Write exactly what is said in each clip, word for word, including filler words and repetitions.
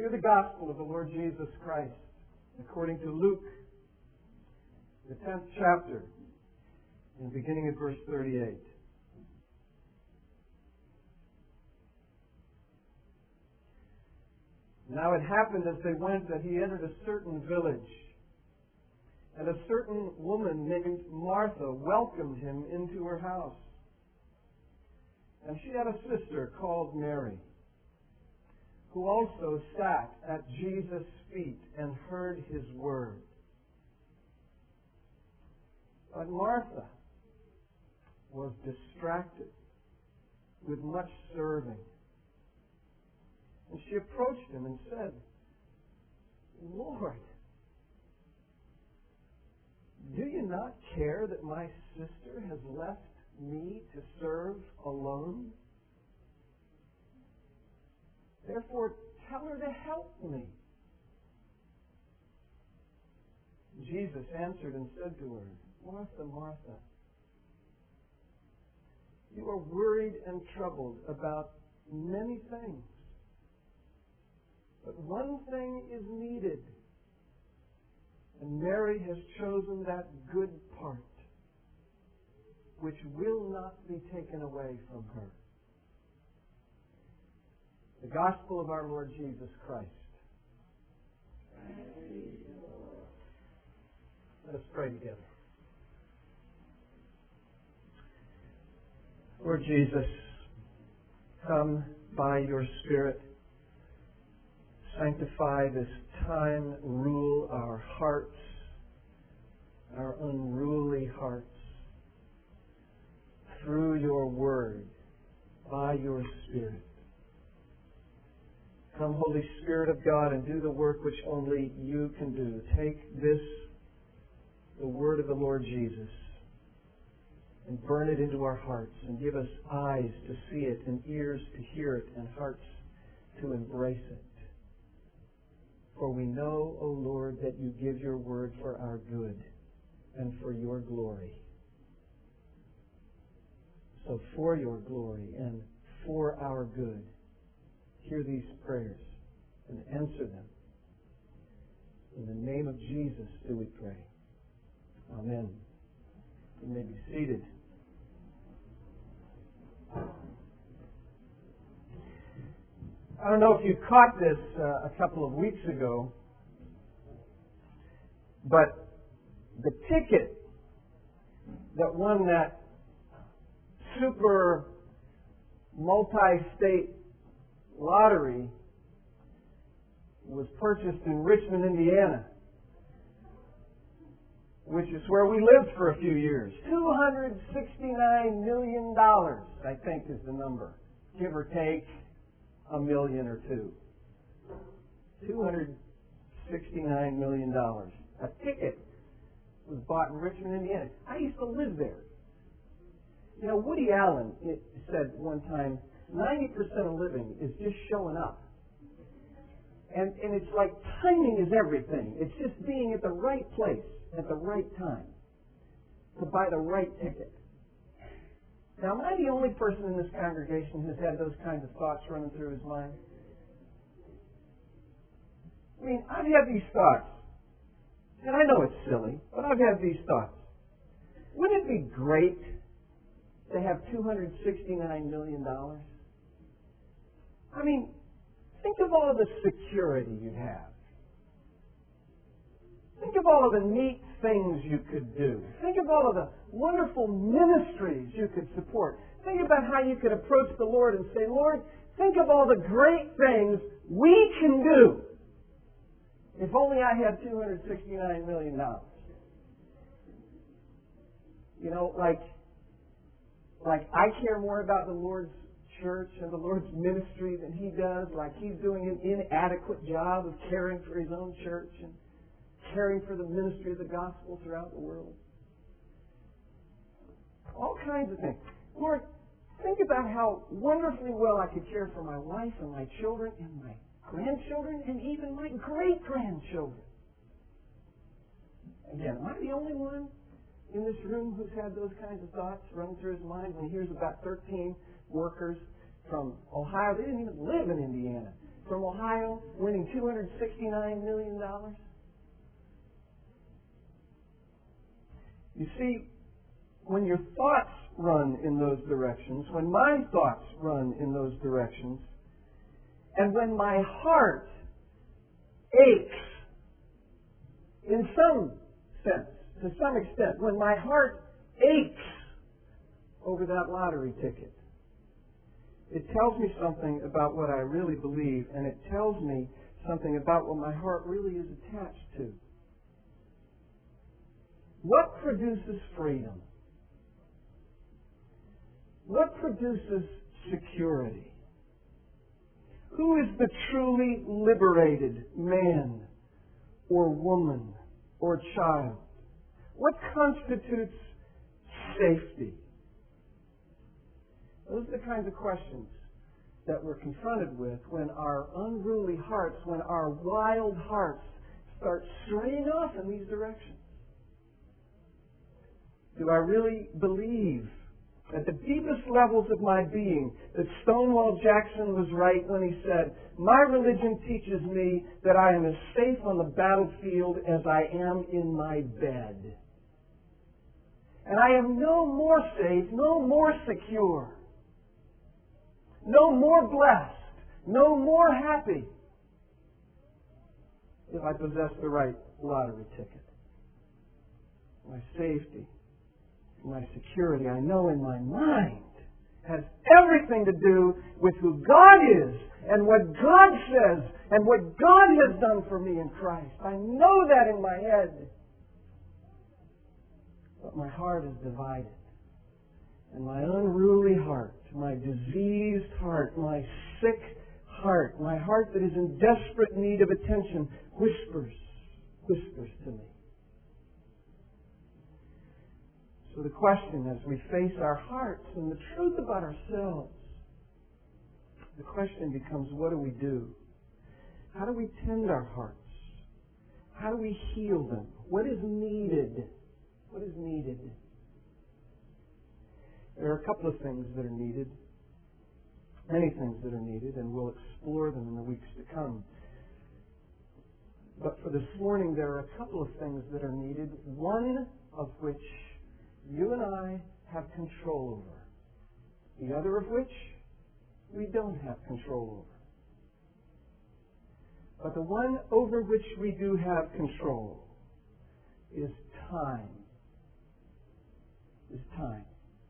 Hear the gospel of the Lord Jesus Christ according to Luke, the tenth chapter, and beginning at verse thirty-eight. Now it happened as they went that he entered a certain village, and a certain woman named Martha welcomed him into her house. And she had a sister called Mary, who also sat at Jesus' feet and heard his word. But Martha was distracted with much serving. And she approached him and said, Lord, do you not care that my sister has left me to serve alone? Therefore, tell her to help me. Jesus answered and said to her, Martha, Martha, you are worried and troubled about many things. But one thing is needed, and Mary has chosen that good part, which will not be taken away from her. The gospel of our Lord Jesus Christ. Let us pray together. Lord Jesus, come by your Spirit. Sanctify this time. Rule our hearts, our unruly hearts, through your word, by your Spirit. Come, Holy Spirit of God, and do the work which only you can do. Take this, the word of the Lord Jesus, and burn it into our hearts, and give us eyes to see it, and ears to hear it, and hearts to embrace it. For we know, O Lord, that you give your word for our good and for your glory. So for your glory and for our good, hear these prayers and answer them. In the name of Jesus do we pray. Amen. You may be seated. I don't know if you caught this uh, a couple of weeks ago, but the ticket that won that super multi-state lottery was purchased in Richmond, Indiana, which is where we lived for a few years. two hundred sixty-nine million dollars, I think, is the number, give or take a million or two. two hundred sixty-nine million dollars. A ticket was bought in Richmond, Indiana. I used to live there. You know, Woody Allen it said one time, ninety percent of living is just showing up. And, and it's like timing is everything. It's just being at the right place at the right time to buy the right ticket. Now, am I the only person in this congregation who's had those kinds of thoughts running through his mind? I mean, I've had these thoughts. And I know it's silly, but I've had these thoughts. Wouldn't it be great to have two hundred sixty-nine million dollars? I mean, think of all the security you'd have. Think of all of the neat things you could do. Think of all of the wonderful ministries you could support. Think about how you could approach the Lord and say, Lord, think of all the great things we can do if only I had two hundred sixty-nine million dollars. You know, like, like I care more about the Lord's church and the Lord's ministry than he does. Like he's doing an inadequate job of caring for his own church and caring for the ministry of the gospel throughout the world. All kinds of things. Lord, think about how wonderfully well I could care for my wife and my children and my grandchildren and even my great-grandchildren. Again, am I the only one in this room who's had those kinds of thoughts running through his mind when he hears about thirteen workers from Ohio? They didn't even live in Indiana. from Ohio winning two hundred sixty-nine million dollars? You see, when your thoughts run in those directions, when my thoughts run in those directions, and when my heart aches, in some sense, to some extent, when my heart aches over that lottery ticket, it tells me something about what I really believe, and it tells me something about what my heart really is attached to. What produces freedom? What produces security? Who is the truly liberated man or woman or child? What constitutes safety? Those are the kinds of questions that we're confronted with when our unruly hearts, when our wild hearts start straying off in these directions. Do I really believe at the deepest levels of my being that Stonewall Jackson was right when he said, "My religion teaches me that I am as safe on the battlefield as I am in my bed. And I am no more safe, no more secure, no more blessed, no more happy if I possess the right lottery ticket. My safety, my security, I know in my mind, has everything to do with who God is and what God says and what God has done for me in Christ. I know that in my head. But my heart is divided. And my unruly heart, my diseased heart, my sick heart, my heart that is in desperate need of attention, whispers, whispers to me. So the question as we face our hearts and the truth about ourselves, the question becomes, what do we do? How do we tend our hearts? How do we heal them? What is needed? What is needed? There are a couple of things that are needed, many things that are needed, and we'll explore them in the weeks to come. But for this morning, there are a couple of things that are needed, one of which you and I have control over, the other of which we don't have control over. But the one over which we do have control is time. Is time.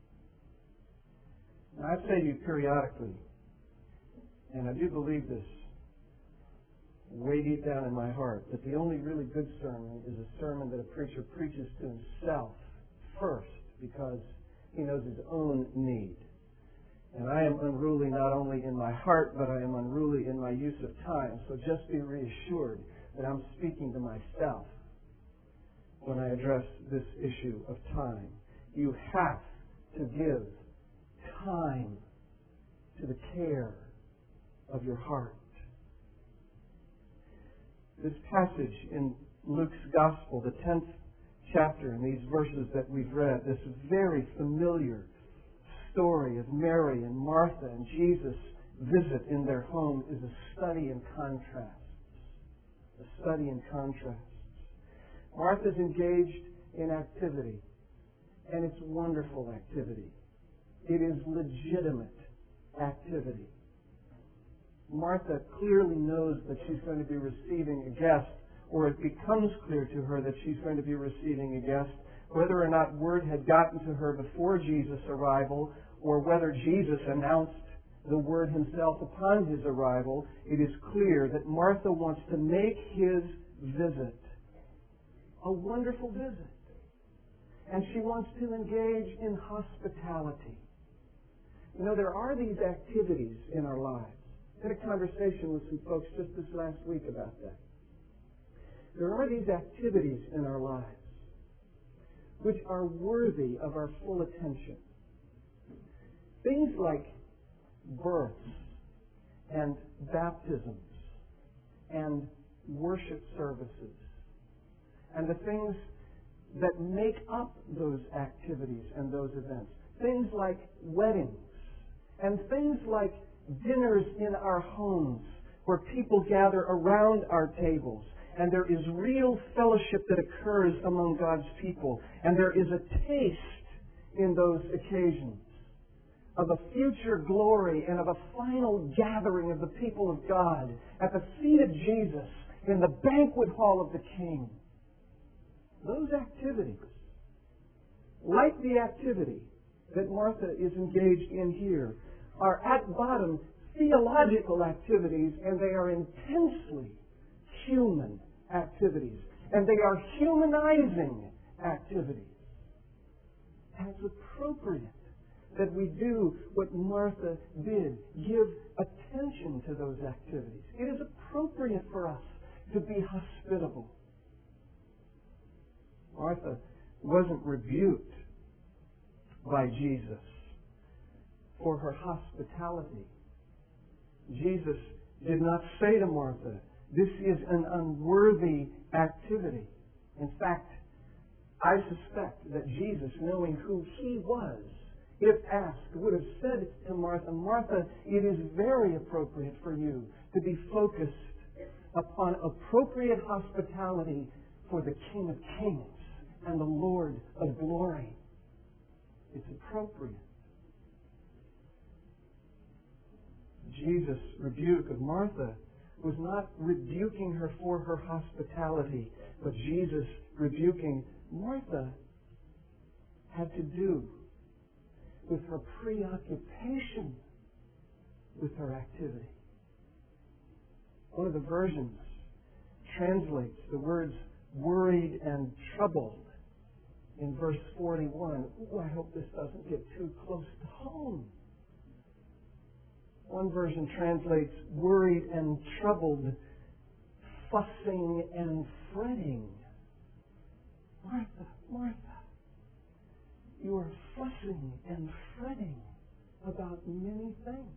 Now, I say to you periodically, and I do believe this way deep down in my heart, that the only really good sermon is a sermon that a preacher preaches to himself first, because he knows his own need. And I am unruly not only in my heart, but I am unruly in my use of time. So just be reassured that I'm speaking to myself when I address this issue of time. You have to give time to the care of your heart. This passage in Luke's Gospel, the tenth chapter, and these verses that we've read, this very familiar story of Mary and Martha and Jesus' visit in their home, is a study in contrasts. A study in contrasts. Martha's engaged in activity, and it's wonderful activity. It is legitimate activity. Martha clearly knows that she's going to be receiving a guest, or it becomes clear to her that she's going to be receiving a guest, whether or not word had gotten to her before Jesus' arrival, or whether Jesus announced the word himself upon his arrival. It is clear that Martha wants to make his visit a wonderful visit. And she wants to engage in hospitality. You know, there are these activities in our lives. I had a conversation with some folks just this last week about that. There are these activities in our lives which are worthy of our full attention. Things like births and baptisms and worship services and the things that make up those activities and those events. Things like weddings and things like dinners in our homes where people gather around our tables, and there is real fellowship that occurs among God's people, and there is a taste in those occasions of a future glory and of a final gathering of the people of God at the feet of Jesus in the banquet hall of the King. Those activities, like the activity that Martha is engaged in here, are at bottom theological activities, and they are intensely human activities, and they are humanizing activities. And it's appropriate that we do what Martha did, give attention to those activities. It is appropriate for us to be hospitable. Martha wasn't rebuked by Jesus for her hospitality. Jesus did not say to Martha, "This is an unworthy activity." In fact, I suspect that Jesus, knowing who he was, if asked, would have said to Martha, "Martha, it is very appropriate for you to be focused upon appropriate hospitality for the King of Kings and the Lord of Glory." It's appropriate. Jesus' rebuke of Martha was not rebuking her for her hospitality, but Jesus rebuking Martha had to do with her preoccupation with her activity. One of the versions translates the words worried and troubled in verse forty-one. Ooh, I hope this doesn't get too close to home. One version translates worried and troubled, fussing and fretting. Martha, Martha, you are fussing and fretting about many things.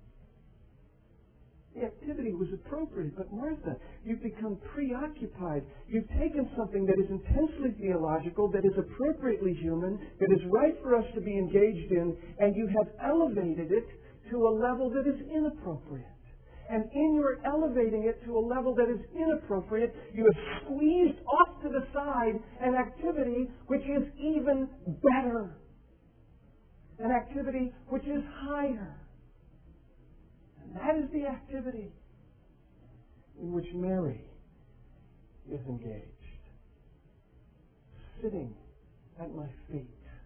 The activity was appropriate, but Martha, you've become preoccupied. You've taken something that is intensely theological, that is appropriately human, that is right for us to be engaged in, and you have elevated it to a level that is inappropriate. And in your elevating it to a level that is inappropriate, you have squeezed off to the side an activity which is even better. An activity which is higher. And that is the activity in which Mary is engaged. Sitting at my feet.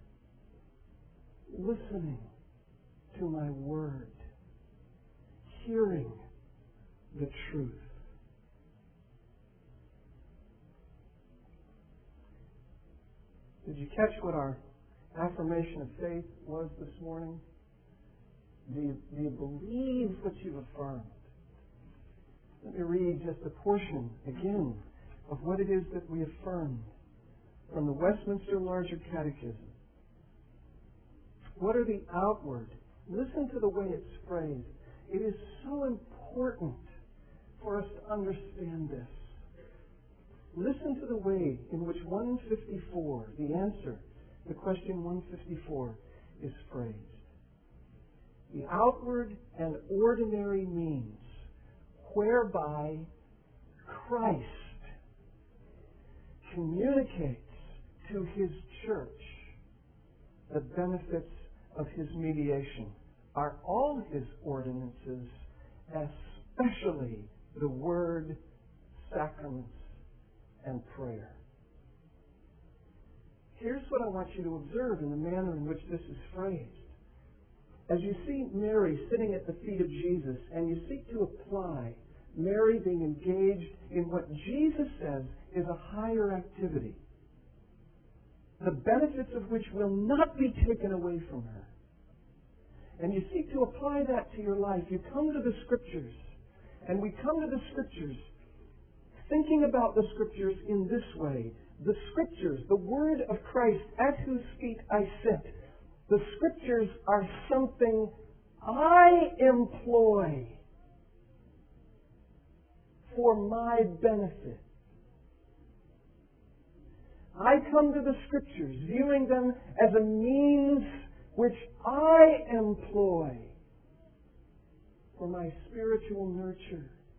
Listening to my word. Hearing the truth. Did you catch what our affirmation of faith was this morning? Do you, do you believe what you've affirmed? Let me read just a portion again of what it is that we affirmed from the Westminster Larger Catechism. What are the outward? Listen to the way it's phrased. It is so important for us to understand this. Listen to the way in which one fifty-four, the answer to question one fifty-four, is phrased. The outward and ordinary means whereby Christ communicates to His church the benefits of His mediation are all His ordinances, especially the Word, sacraments, and prayer. Here's what I want you to observe in the manner in which this is phrased. As you see Mary sitting at the feet of Jesus, and you seek to apply Mary being engaged in what Jesus says is a higher activity, the benefits of which will not be taken away from her, and you seek to apply that to your life, you come to the Scriptures, and we come to the Scriptures thinking about the Scriptures in this way. The Scriptures, the Word of Christ, at whose feet I sit. The Scriptures are something I employ for my benefit. I come to the Scriptures viewing them as a means which I employ for my spiritual nurture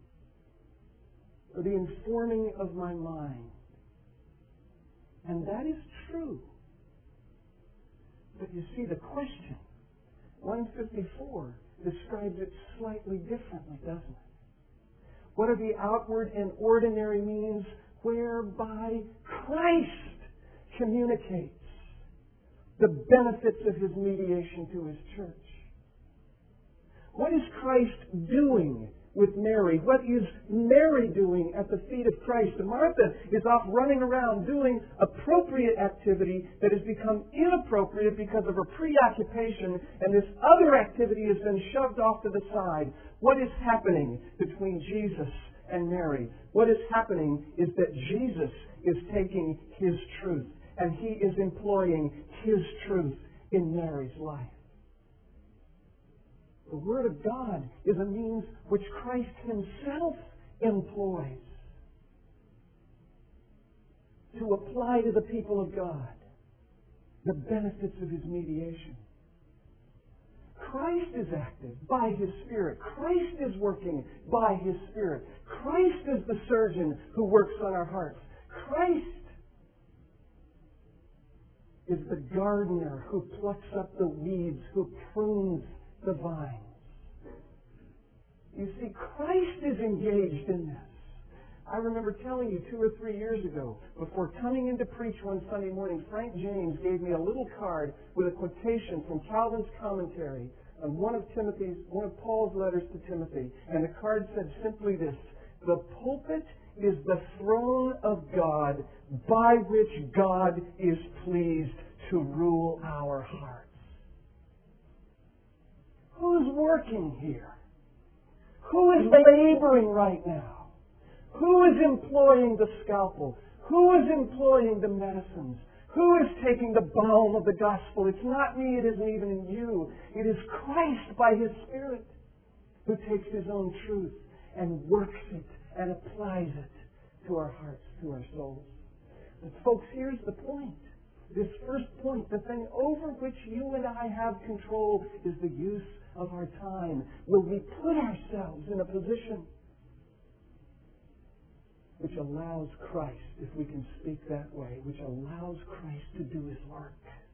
or the informing of my mind. And that is true. But you see, the question, one fifty-four, describes it slightly differently, doesn't it? What are the outward and ordinary means whereby Christ communicates the benefits of His mediation to His church? What is Christ doing with Mary? What is Mary doing at the feet of Christ? And Martha is off running around doing appropriate activity that has become inappropriate because of her preoccupation, and this other activity has been shoved off to the side. What is happening between Jesus and Mary? What is happening is that Jesus is taking His truth, and He is employing His truth in Mary's life. The Word of God is a means which Christ Himself employs to apply to the people of God the benefits of His mediation. Christ is active by His Spirit. Christ is working by His Spirit. Christ is the surgeon who works on our hearts. Christ is the gardener who plucks up the weeds, who prunes the vines. You see, Christ is engaged in this. I remember telling you two or three years ago, before coming in to preach one Sunday morning, Frank James gave me a little card with a quotation from Calvin's commentary on one of Timothy's, one of Paul's letters to Timothy, and the card said simply this: "The pulpit is the throne of God by which God is pleased to rule our hearts." Who's working here? Who is laboring right now? Who is employing the scalpel? Who is employing the medicines? Who is taking the balm of the gospel? It's not me, it isn't even in you. It is Christ by His Spirit who takes His own truth and works it and applies it to our hearts, to our souls. But folks, here's the point. This first point, the thing over which you and I have control, is the use of our time. Will we put ourselves in a position which allows Christ, if we can speak that way, which allows Christ to do His work?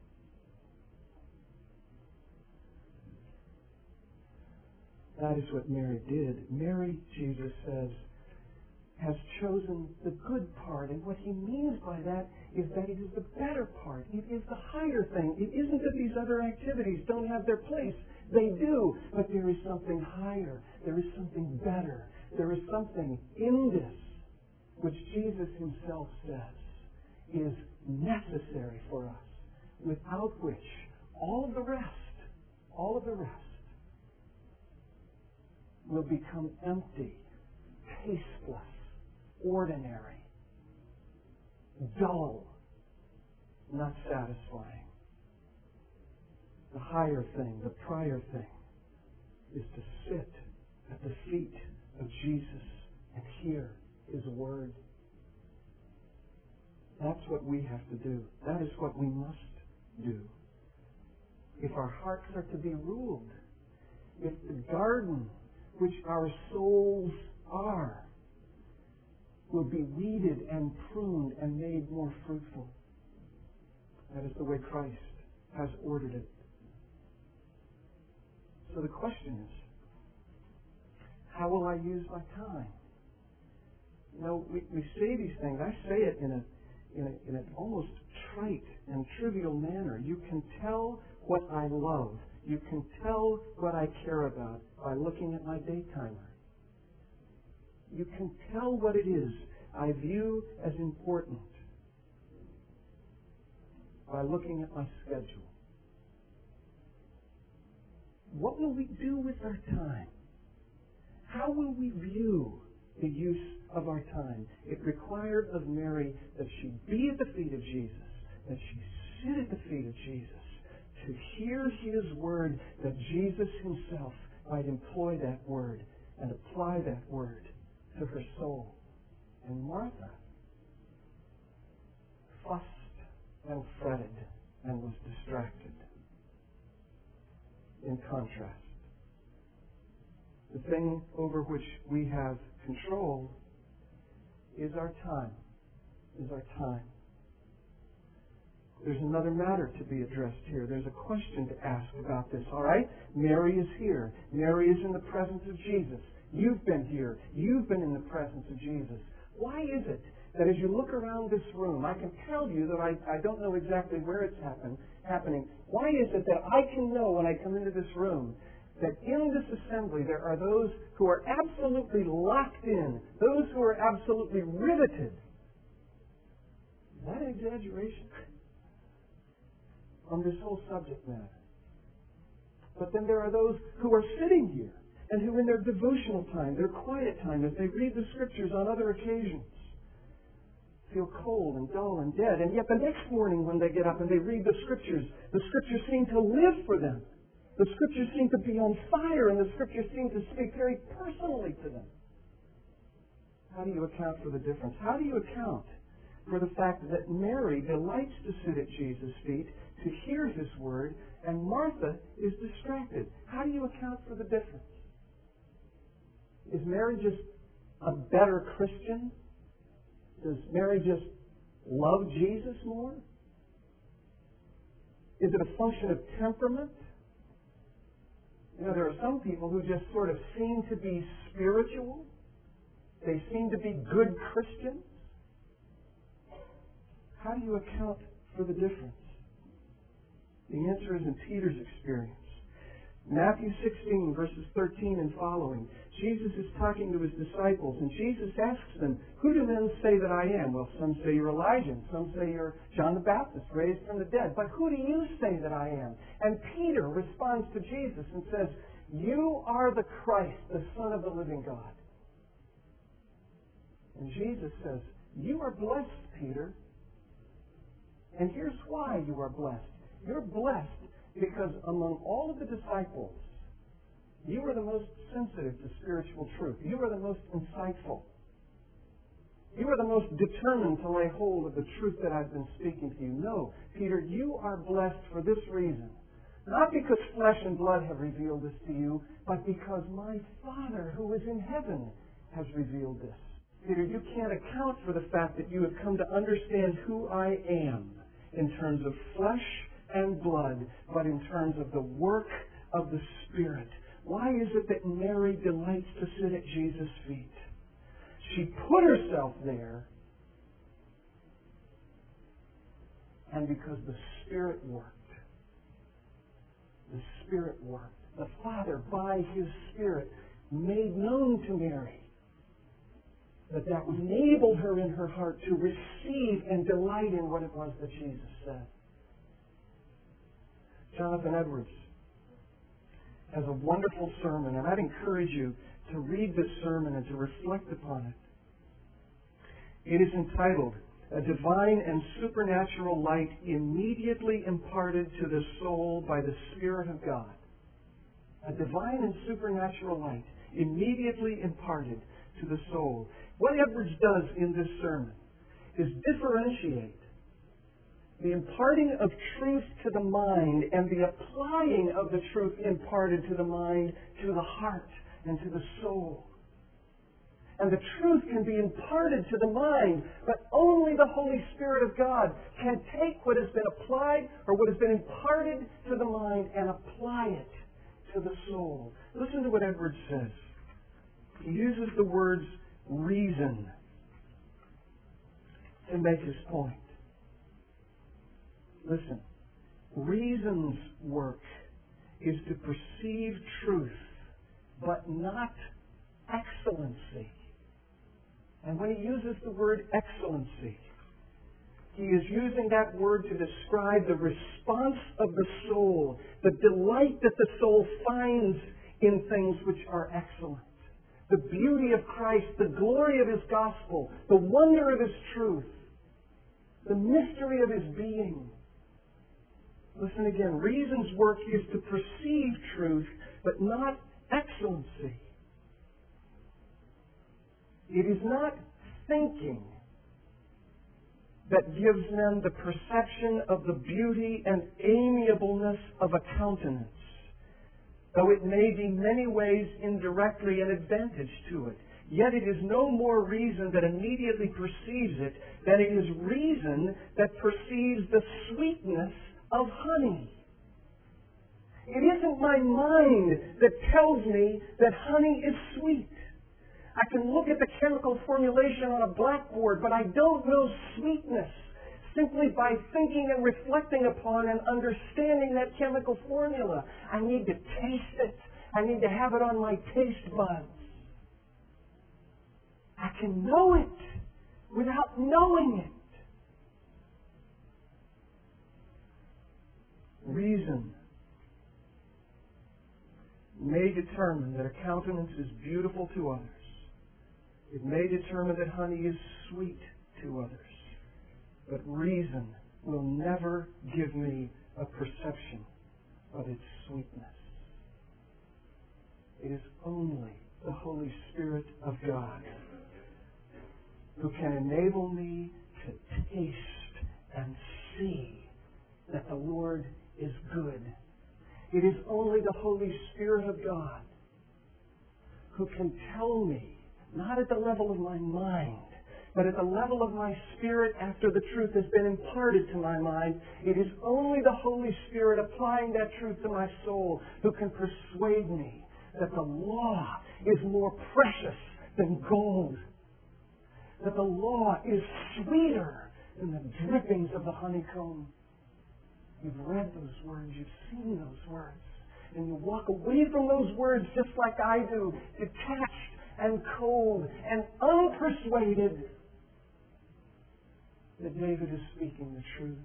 That is what Mary did. Mary, Jesus says, has chosen the good part. And what He means by that is that it is the better part. It is the higher thing. It isn't that these other activities don't have their place. They do. But there is something higher. There is something better. There is something in this which Jesus Himself says is necessary for us, without which all of the rest, all of the rest will become empty, tasteless, ordinary, dull, not satisfying. The higher thing, the prior thing, is to sit at the feet of Jesus and hear His Word. That's what we have to do. That is what we must do. If our hearts are to be ruled, if the garden which our souls are will be weeded and pruned and made more fruitful. That is the way Christ has ordered it. So the question is, how will I use my time? You know, we, we say these things. I say it in a, in a in an almost trite and trivial manner. You can tell what I love. You can tell what I care about by looking at my day timer. You can tell what it is I view as important by looking at my schedule. What will we do with our time? How will we view the use of our time? It required of Mary that she be at the feet of Jesus, that she sit at the feet of Jesus, to hear His Word, that Jesus Himself might employ that Word and apply that Word to her soul. And Martha fussed and fretted and was distracted. In contrast, the thing over which we have control is our time. Is our time. There's another matter to be addressed here. There's a question to ask about this, all right? Mary is here. Mary is in the presence of Jesus. You've been here. You've been in the presence of Jesus. Why is it that as you look around this room, I can tell you that I, I don't know exactly where it's happen, happening. Why is it that I can know when I come into this room that in this assembly there are those who are absolutely locked in, those who are absolutely riveted? Is that an exaggeration? On this whole subject matter. But then there are those who are sitting here and who in their devotional time, their quiet time, as they read the Scriptures on other occasions, feel cold and dull and dead. And yet the next morning when they get up and they read the Scriptures, the Scriptures seem to live for them. The Scriptures seem to be on fire, and the Scriptures seem to speak very personally to them. How do you account for the difference? How do you account for the fact that Mary delights to sit at Jesus' feet, to hear His Word, and Martha is distracted? How do you account for the difference? Is Mary just a better Christian? Does Mary just love Jesus more? Is it a function of temperament? You know, there are some people who just sort of seem to be spiritual. They seem to be good Christians. How do you account for the difference? The answer is in Peter's experience. Matthew sixteen, verses thirteen and following. Jesus is talking to His disciples, and Jesus asks them, "Who do men say that I am?" Well, some say you're Elijah, and some say you're John the Baptist, raised from the dead. But who do you say that I am? And Peter responds to Jesus and says, "You are the Christ, the Son of the living God." And Jesus says, "You are blessed, Peter. And here's why you are blessed. You're blessed because among all of the disciples, you are the most sensitive to spiritual truth. You are the most insightful. You are the most determined to lay hold of the truth that I've been speaking to you. No, Peter, you are blessed for this reason. Not because flesh and blood have revealed this to you, but because my Father who is in heaven has revealed this." Peter, you can't account for the fact that you have come to understand who I am in terms of flesh and blood, but in terms of the work of the Spirit. Why is it that Mary delights to sit at Jesus' feet? She put herself there, and because the Spirit worked. The Spirit worked. The Father, by His Spirit, made known to Mary that that enabled her in her heart to receive and delight in what it was that Jesus said. Jonathan Edwards has a wonderful sermon, and I'd encourage you to read this sermon and to reflect upon it. It is entitled, "A Divine and Supernatural Light Immediately Imparted to the Soul by the Spirit of God." A divine and supernatural light immediately imparted to the soul. What Edwards does in this sermon is differentiate the imparting of truth to the mind and the applying of the truth imparted to the mind to the heart and to the soul. And the truth can be imparted to the mind, but only the Holy Spirit of God can take what has been applied or what has been imparted to the mind and apply it to the soul. Listen to what Edwards says. He uses the words reason to make his point. Listen, reason's work is to perceive truth, but not excellency. And when he uses the word excellency, he is using that word to describe the response of the soul, the delight that the soul finds in things which are excellent. The beauty of Christ, the glory of His gospel, the wonder of His truth, the mystery of His being. Listen again, reason's work is to perceive truth, but not excellency. It is not thinking that gives them the perception of the beauty and amiableness of a countenance, though it may be many ways indirectly an advantage to it. Yet it is no more reason that immediately perceives it than it is reason that perceives the sweetness of honey. It isn't my mind that tells me that honey is sweet. I can look at the chemical formulation on a blackboard, but I don't know sweetness simply by thinking and reflecting upon and understanding that chemical formula. I need to taste it. I need to have it on my taste buds. I can know it without knowing it. Reason may determine that a countenance is beautiful to others. It may determine that honey is sweet to others. But reason will never give me a perception of its sweetness. It is only the Holy Spirit of God who can enable me to taste and see that the Lord is good. It is only the Holy Spirit of God who can tell me, not at the level of my mind, but at the level of my spirit after the truth has been imparted to my mind. It is only the Holy Spirit applying that truth to my soul who can persuade me that the law is more precious than gold, that the law is sweeter than the drippings of the honeycomb. You've read those words, you've seen those words, and you walk away from those words just like I do, detached and cold and unpersuaded that David is speaking the truth.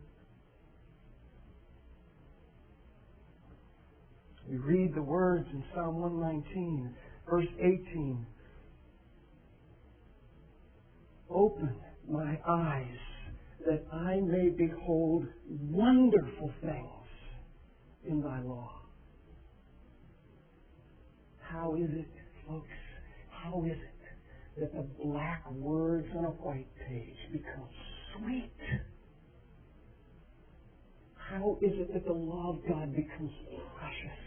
We read the words in Psalm one nineteen, verse eighteen. Open my eyes that I may behold wonderful things in thy law. How is it, folks? How is it that the black words on a white page become sweet? How is it that the law of God becomes precious?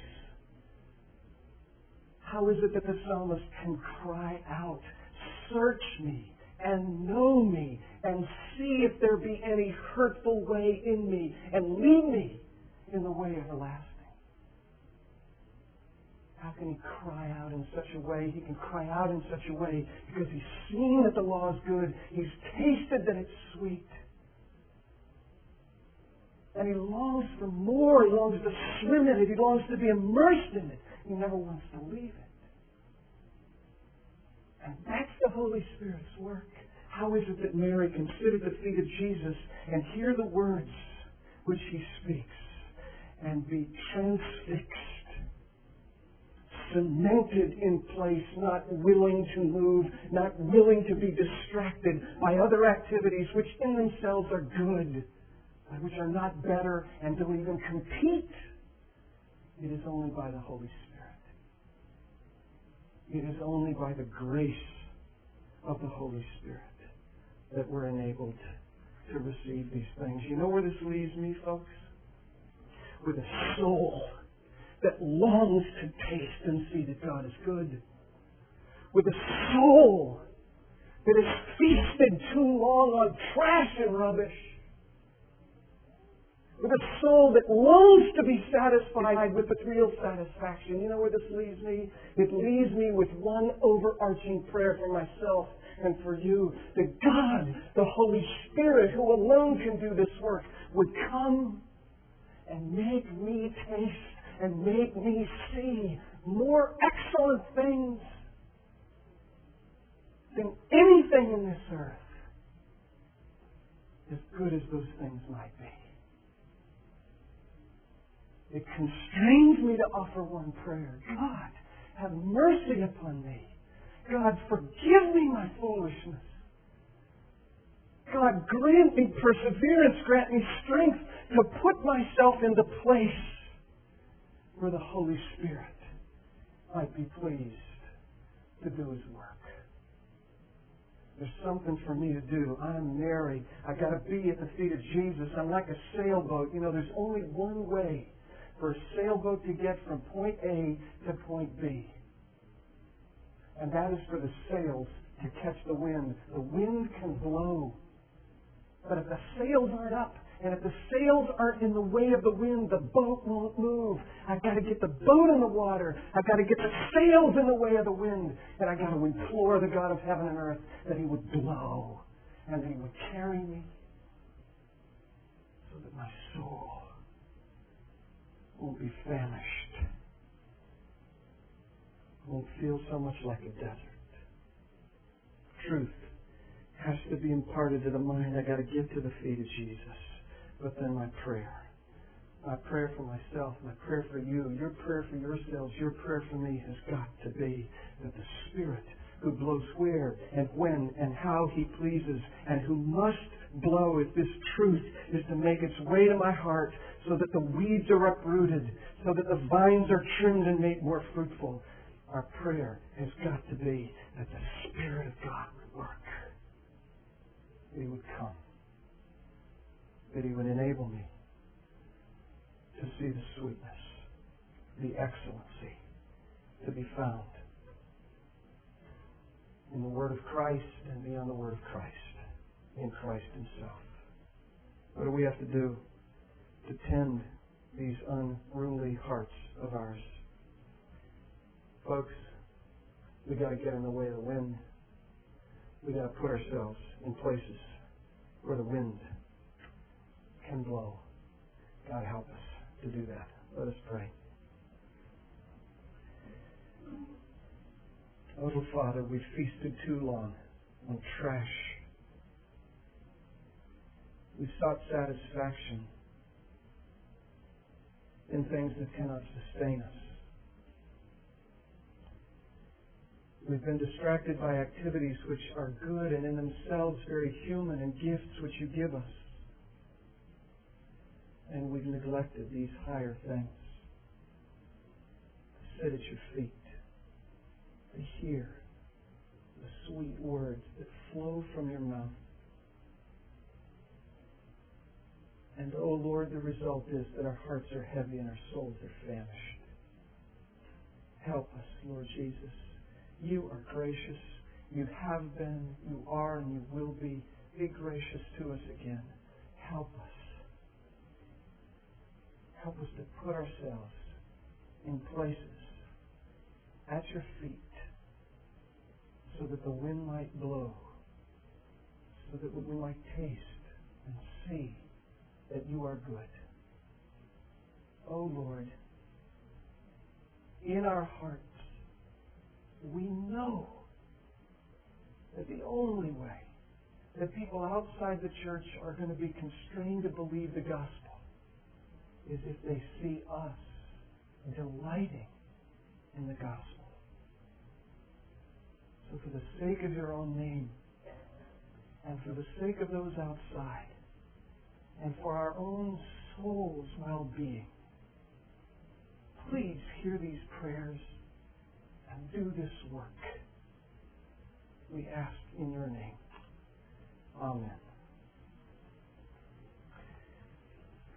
How is it that the psalmist can cry out, search me and know me and see if there be any hurtful way in me and lead me in the way everlasting? How can he cry out in such a way? He can cry out in such a way because he's seen that the law is good. He's tasted that it's sweet. And he longs for more. He longs to swim in it. He longs to be immersed in it. He never wants to leave it. And that's the Holy Spirit's work. How is it that Mary can sit at the feet of Jesus and hear the words which he speaks and be transfixed, cemented in place, not willing to move, not willing to be distracted by other activities which in themselves are good, but which are not better and don't even compete? It is only by the Holy Spirit. It is only by the grace of the Holy Spirit that we're enabled to receive these things. You know where this leaves me, folks? With a soul that longs to taste and see that God is good. With a soul that has feasted too long on trash and rubbish. With a soul that longs to be satisfied with the real satisfaction. You know where this leaves me? It leaves me with one overarching prayer for myself and for you. That God, the Holy Spirit, who alone can do this work, would come and make me taste and make me see more excellent things than anything in this earth, as good as those things might be. It constrains me to offer one prayer. God, have mercy upon me. God, forgive me my foolishness. God, grant me perseverance, grant me strength to put myself in the place where the Holy Spirit might be pleased to do His work. There's something for me to do. I'm Mary. I've got to be at the feet of Jesus. I'm like a sailboat. You know, there's only one way for a sailboat to get from point A to point B. And that is for the sails to catch the wind. The wind can blow. But if the sails aren't up, and if the sails aren't in the way of the wind, the boat won't move. I've got to get the boat in the water. I've got to get the sails in the way of the wind. And I've got to implore the God of heaven and earth that He would blow and that He would carry me so that my soul won't be famished. Won't feel so much like a desert. Truth has to be imparted to the mind. I've got to give to the feet of Jesus. But then my prayer. My prayer for myself, my prayer for you, your prayer for yourselves, your prayer for me has got to be that the Spirit who blows where and when and how He pleases and who must blow if this truth is to make its way to my heart so that the weeds are uprooted, so that the vines are trimmed and made more fruitful. Our prayer has got to be that the Spirit of God would work. That He would come. That He would enable me to see the sweetness, the excellency to be found in the Word of Christ and beyond the Word of Christ, in Christ Himself. What do we have to do to tend these unruly hearts of ours? Folks, we got to get in the way of the wind. We got to put ourselves in places where the wind can blow. God help us to do that. Let us pray. Little Father, we've feasted too long on trash. We've sought satisfaction in things that cannot sustain us. We've been distracted by activities which are good and in themselves very human and gifts which You give us. And we've neglected these higher things. To sit at Your feet. To hear the sweet words that flow from Your mouth. And, oh Lord, the result is that our hearts are heavy and our souls are famished. Help us, Lord Jesus. You are gracious. You have been, You are, and You will be. Be gracious to us again. Help us. Help us to put ourselves in places at Your feet so that the wind might blow, so that we might taste and see that You are good. Oh Lord, in our hearts, we know that the only way that people outside the church are going to be constrained to believe the gospel is if they see us delighting in the gospel. So for the sake of Your own name, and for the sake of those outside, and for our own soul's well-being, please hear these prayers and do this work. We ask in Your name. Amen.